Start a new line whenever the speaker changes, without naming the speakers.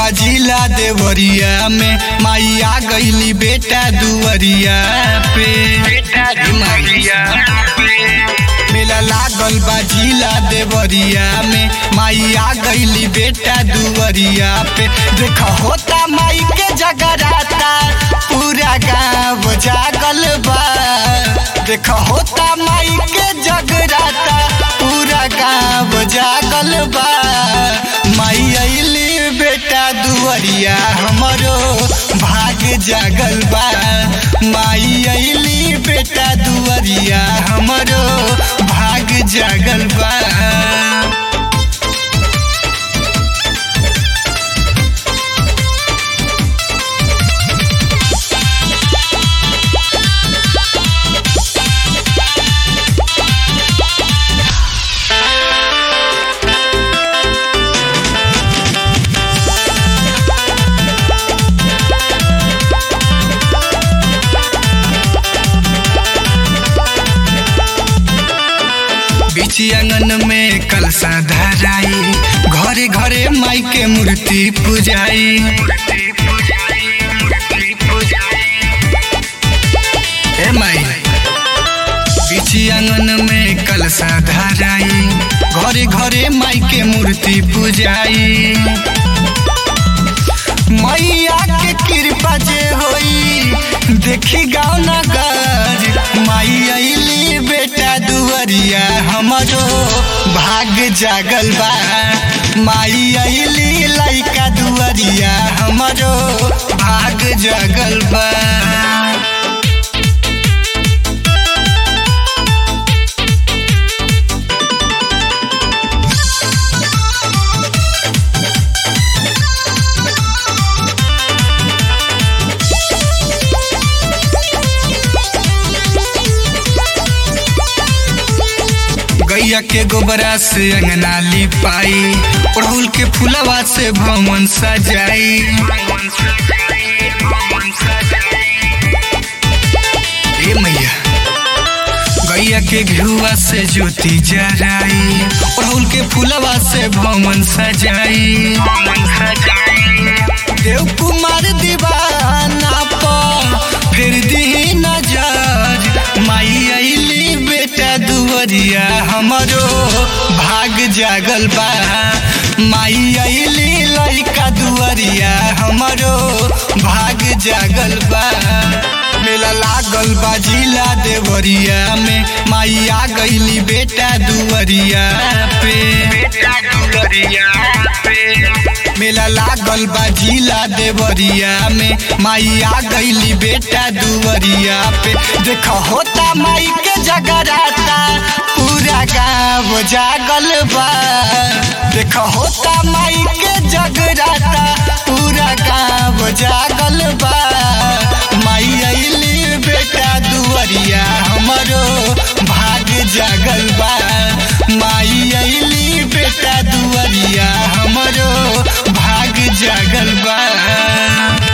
बाजिला देवरिया में, माई आ गईली बेटा दुवरिया पे। मेला लागल बाजिला देवरिया में, माई आ गईली बेटा दुवरिया पे। देख होता माई के जगराता, पूरा गाँव जागल बा। देख होता माई के जगराता, पूरा गाँव जागल बा। माई अइली बेटा दुवरिया, हमरो भाग जागल बा। माई अइली बेटा दुवरिया, हमरो भाग जागल बा। बीची आंगन में कलशा धराई, घरे घरे माई के मूर्ति पूजाई। ए माई बीची आंगन में कलशा धराई, घरे घरे माई के मूर्ति पूजाई। मैया के कृपा जे होई, देखी गाँव नगर। माई अइली बेटा दुवरिया, हमरो भाग जागल बा। माई अइली लइका दुवरिया, हमरो भाग जागल बा। गैया के गोबरा से अंगना लिपाई, अड़हुल के फूलवा से भवन सजाई। ए मैया गैया के घिउवा से ज्योति जराई, अड़हुल के फूलवा से भवन सजाई। देव कुमार दीवाना पर फिर दी नजर। माई अइली बेटा दुवरिया, हमरो भाग जागल बा। माई अइली लइका दुवरिया, हमरो भाग जागल बा। मेला लागल बाजिला देवरिया में, माई आ गईली बेटा दुवरिया पे। मेला लागल बाजिला देवरिया में, माई आ गईली बेटा दुवरिया पे। देख होता माई के जगराता, पूरा गाँव जागल बा। देख होता माई के जगराता, पूरा गाँव जागल बा। माई अइली बेटा दुवरिया, हमरो भाग जागल बा। माई अइली बेटा दुवरिया, हमरो भाग जागल बा।